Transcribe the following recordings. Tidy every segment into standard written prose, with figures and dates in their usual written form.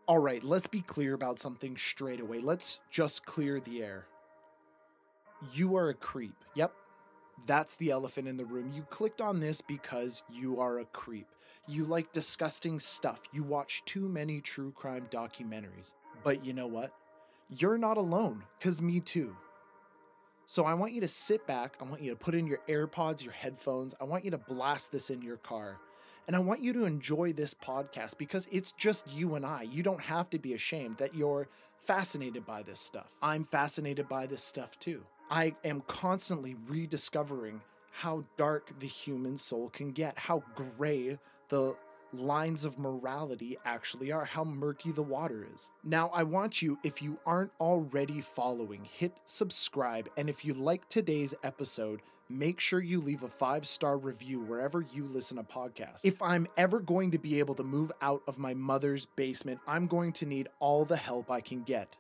All right, let's be clear about something straight away. Let's just clear the air. You are a creep. Yep, that's the elephant in the room. You clicked on this because you are a creep. You like disgusting stuff. You watch too many true crime documentaries. But you know what? You're not alone, because me too. So I want you to sit back. I want you to put in your AirPods, your headphones. I want you to blast this in your car. And I want you to enjoy this podcast because it's just you and I. You don't have to be ashamed that you're fascinated by this stuff. I'm fascinated by this stuff too. I am constantly rediscovering how dark the human soul can get, how gray the lines of morality actually are, how murky the water is. Now, I want you, if you aren't already following, hit subscribe. And if you like today's episode, make sure you leave a 5-star review wherever you listen to podcasts. If I'm ever going to be able to move out of my mother's basement, I'm going to need all the help I can get.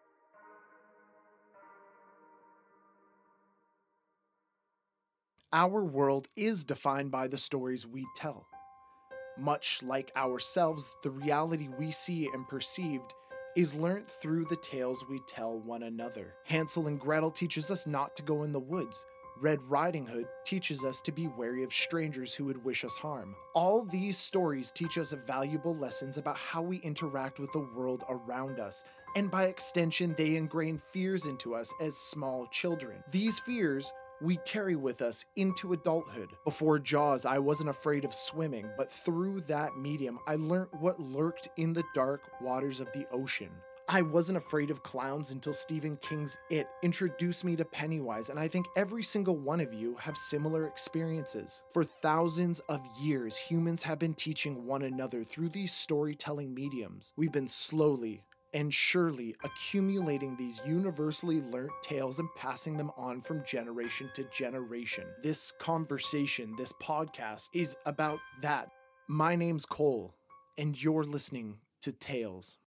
Our world is defined by the stories we tell. Much like ourselves, the reality we see and perceived is learnt through the tales we tell one another. Hansel and Gretel teaches us not to go in the woods. Red Riding Hood teaches us to be wary of strangers who would wish us harm. All these stories teach us valuable lessons about how we interact with the world around us, and by extension, they ingrain fears into us as small children. These fears we carry with us into adulthood. Before Jaws, I wasn't afraid of swimming, but through that medium, I learned what lurked in the dark waters of the ocean. I wasn't afraid of clowns until Stephen King's It introduced me to Pennywise, and I think every single one of you have similar experiences. For thousands of years, humans have been teaching one another through these storytelling mediums. We've been slowly and surely accumulating these universally learnt tales and passing them on from generation to generation. This conversation, this podcast, is about that. My name's Cole, and you're listening to Tales.